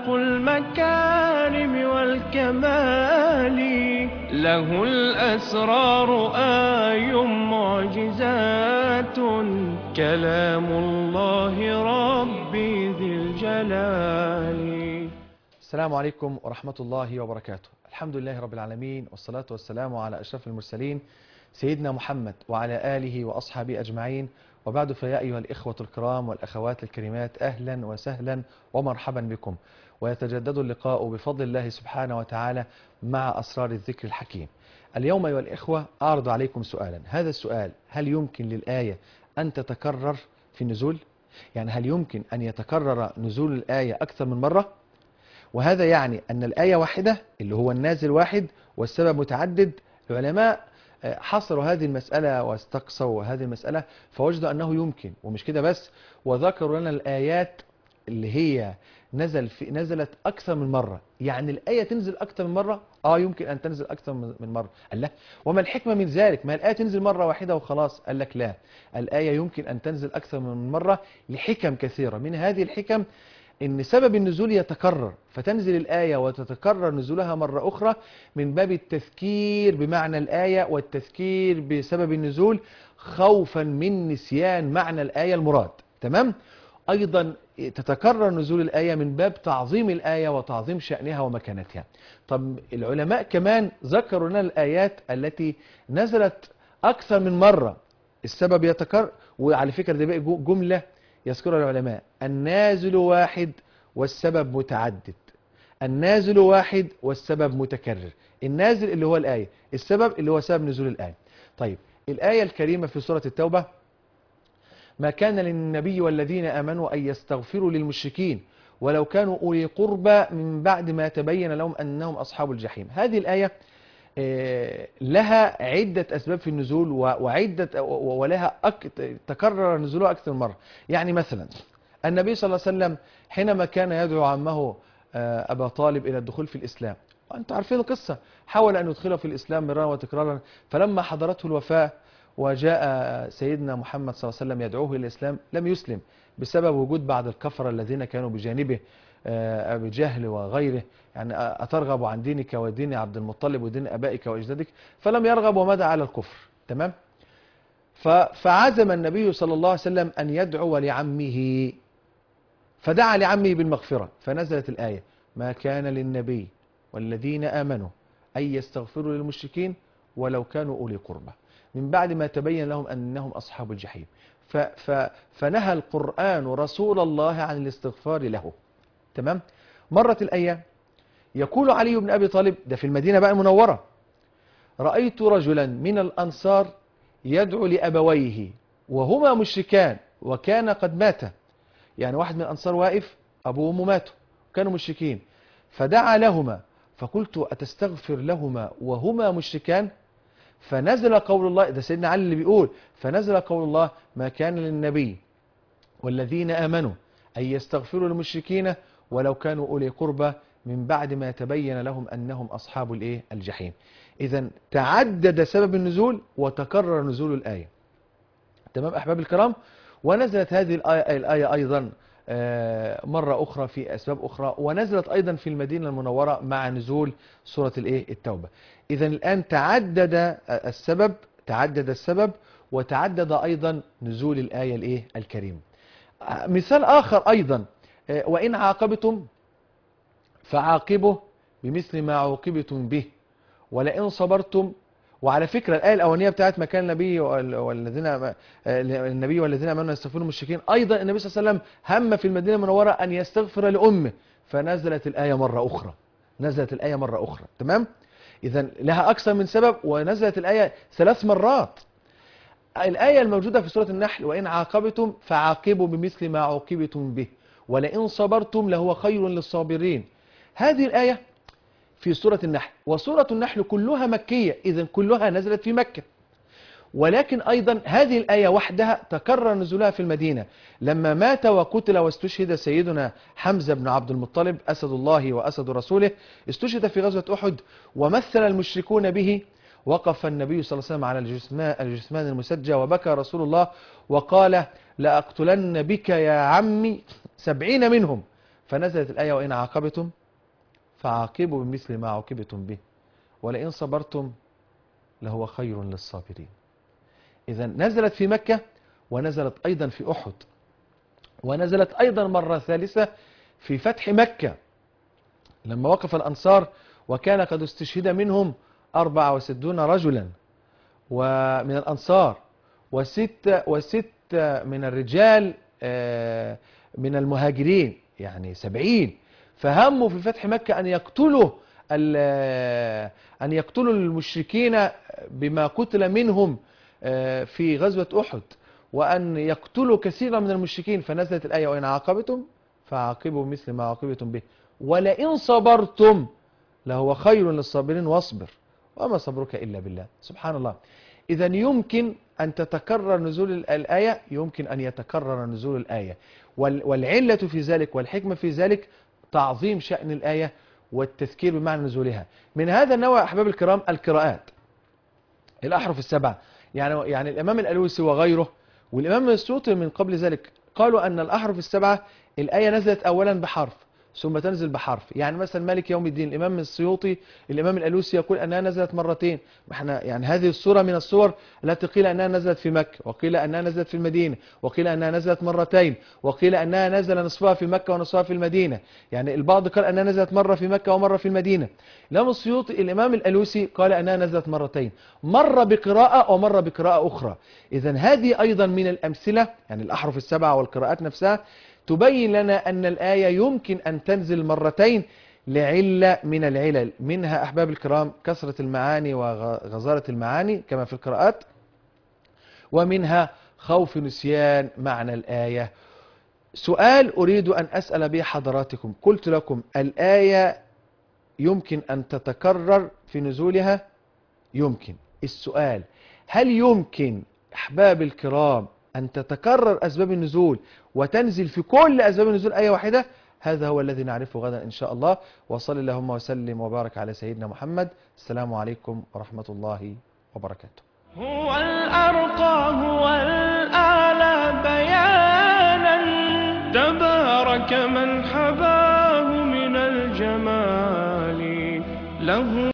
المكارم والكمال، له الأسرار آي معجزات، كلام الله ربي ذي الجلال. السلام عليكم ورحمة الله وبركاته. الحمد لله رب العالمين، والصلاة والسلام على أشرف المرسلين سيدنا محمد وعلى آله وأصحابه أجمعين، وبعد فيا أيها الإخوة الكرام والأخوات الكريمات، أهلا وسهلا ومرحبا بكم، ويتجدد اللقاء بفضل الله سبحانه وتعالى مع أسرار الذكر الحكيم. اليوم أيها الإخوة أعرض عليكم سؤالا. هذا السؤال: هل يمكن للآية أن تتكرر في النزول؟ يعني هل يمكن أن يتكرر نزول الآية أكثر من مرة؟ وهذا يعني أن الآية واحدة اللي هو النازل واحد والسبب متعدد. العلماء حصروا هذه المسألة واستقصوا هذه المسألة فوجدوا أنه يمكن، ومش كده بس، وذكروا لنا الآيات اللي هي نزلت أكثر من مرة. يعني الآية تنزل أكثر من مرة؟ يمكن أن تنزل أكثر من مرة. قال لا، وما الحكمة من ذلك؟ ما الآية تنزل مرة واحدة وخلاص؟ قال لك لا، الآية يمكن أن تنزل أكثر من مرة لحكم كثيرة. من هذه الحكم إن سبب النزول يتكرر، فتنزل الآية وتتكرر نزولها مرة أخرى من باب التذكير بمعنى الآية والتذكير بسبب النزول، خوفا من نسيان معنى الآية المراد. تمام؟ أيضا تتكرر نزول الآية من باب تعظيم الآية وتعظيم شأنها ومكانتها. طب العلماء كمان ذكروا لنا الآيات التي نزلت أكثر من مرة السبب يتكرر، وعلى فكرة دي بقى جملة يذكرها العلماء: النازل واحد والسبب متعدد. النازل واحد والسبب متكرر. النازل اللي هو الآية، السبب اللي هو سبب نزول الآية. طيب الآية الكريمة في سورة التوبة: ما كان للنبي والذين آمنوا أن يستغفروا للمشركين ولو كانوا أولي قربى من بعد ما تبين لهم أنهم أصحاب الجحيم. هذه الآية لها عدة أسباب في النزول ولها تكرر نزولها أكثر من مرة. يعني مثلا النبي صلى الله عليه وسلم حينما كان يدعو عمه أبا طالب إلى الدخول في الإسلام، وأنتم عارفين القصة، حاول أن يدخله في الإسلام مرارا وتكرارا، فلما حضرته الوفاة وجاء سيدنا محمد صلى الله عليه وسلم يدعوه إلى الإسلام لم يسلم بسبب وجود بعض الكفرة الذين كانوا بجانبه، أبي جهل وغيره، يعني أترغب عن دينك ودين عبد المطلب ودين أبائك وأجدادك، فلم يرغب ومدى على الكفر. تمام؟ فعزم النبي صلى الله عليه وسلم أن يدعو لعمه، فدعا لعمه بالمغفرة، فنزلت الآية: ما كان للنبي والذين آمنوا أن يستغفروا للمشركين ولو كانوا أولي قربى من بعد ما تبين لهم أنهم أصحاب الجحيم. فنهى القرآن رسول الله عن الاستغفار له. تمام؟ مرت الأيام يقول علي بن أبي طالب، ده في المدينة بقى المنورة: رأيت رجلا من الأنصار يدعو لأبويه وهما مشركان وكان قد مات. يعني واحد من الأنصار واقف، أبوه وأمه ماتوا كانوا مشركين، فدعا لهما، فقلت أتستغفر لهما وهما مشركان؟ فنزل قول الله، ده سيدنا علي اللي بيقول، فنزل قول الله: ما كان للنبي والذين آمنوا أن يستغفروا للمشركين ولو كانوا أولي قربى من بعد ما تبين لهم أنهم أصحاب الجحيم. إذن تعدد سبب النزول وتكرر نزول الآية. تمام أحباب الكرام؟ ونزلت هذه الآية أيضا مرة أخرى في أسباب أخرى، ونزلت أيضا في المدينة المنورة مع نزول سورة التوبة. إذن الآن تعدد السبب وتعدد أيضا نزول الآية الكريمة. مثال آخر أيضا: وإن عاقبتم فعاقبوا بمثل ما عوقبتم به ولئن صبرتم. وعلى فكرة الآية الأولانية بتاعت ما كان النبي والذين آمنوا يستغفرون المشركين، أيضا النبي صلى الله عليه وسلم هم في المدينة المنورة أن يستغفر لأمه، فنزلت الآية مرة أخرى. تمام؟ إذن لها أكثر من سبب، ونزلت الآية 3 مرات. الآية الموجودة في سورة النحل: وإن عاقبتم فعاقبوا بمثل ما عوقبتم به ولئن صبرتم لهو خير للصابرين. هذه الآية في سورة النحل، وسورة النحل كلها مكية، إذن كلها نزلت في مكة. ولكن أيضا هذه الآية وحدها تكرر نزولها في المدينة لما مات وقتل واستشهد سيدنا حمزة بن عبد المطلب أسد الله وأسد رسوله، استشهد في غزوة أحد ومثل المشركون به. وقف النبي صلى الله عليه وسلم على الجثمان المسجى وبكى رسول الله وقال: لأقتلن بك يا عمي 70 منهم. فنزلت الآية وإن عاقبتم فعاقبوا بمثل ما عوقبتم به ولئن صبرتم لهو خير للصابرين. إذا نزلت في مكة ونزلت أيضا في أحد، ونزلت أيضا مرة ثالثة في فتح مكة لما وقف الأنصار وكان قد استشهد منهم 64 رجلا ومن الأنصار وست من الرجال من المهاجرين، يعني 70. فهموا في فتح مكة أن يقتلوا المشركين بما قتل منهم في غزوة أحد، وأن يقتلوا كثيرا من المشركين. فنزلت الآية وإن عاقبتم فعاقبوا مثل ما عاقبتم به ولئن صبرتم لهو خير للصابرين واصبر وما صبرك إلا بالله. سبحان الله. إذا يمكن أن تتكرر نزول الآية، يمكن أن يتكرر نزول الآية، والعلة في ذلك والحكمة في ذلك تعظيم شأن الآية والتذكير بمعنى نزولها. من هذا النوع أحباب الكرام القراءات، الأحرف السبعة. يعني الإمام الألوسي وغيره والإمام السيوطي من قبل ذلك قالوا أن الأحرف السبعة الآية نزلت أولا بحرف ثم تنزل بحرف. يعني مثلا مالك يوم الدين الإمام السيوطي الإمام الألوسي يقول أنها نزلت مرتين. احنا يعني هذه السورة من السور التي قيل أنها نزلت في مكة، وقيل أنها نزلت في المدينة، وقيل أنها نزلت مرتين، وقيل أنها نزل نصفها في مكة ونصفها في المدينة. يعني البعض قال أنها نزلت مرة في مكة ومرة في المدينة. الإمام السيوطي الإمام الألوسي قال أنها نزلت مرتين، مرة بقراءة ومرة بقراءة أخرى. إذن هذه أيضا من الأمثلة، يعني الأحرف السبعة والقراءات نفسها تبين لنا أن الآية يمكن أن تنزل مرتين لعلة من العلل، منها أحباب الكرام كثرة المعاني وغزارة المعاني كما في القراءات، ومنها خوف نسيان معنى الآية. سؤال أريد أن أسأل به حضراتكم، قلت لكم الآية يمكن أن تتكرر في نزولها، يمكن. السؤال هل يمكن أحباب الكرام أن تتكرر أسباب النزول وتنزل في كل أسباب النزول آية واحدة؟ هذا هو الذي نعرفه غدا إن شاء الله. وصل اللهم وسلم وبارك على سيدنا محمد. السلام عليكم ورحمة الله وبركاته. هو الأرقى هو الأعلى بيانا، تبارك من حباه من الجمال له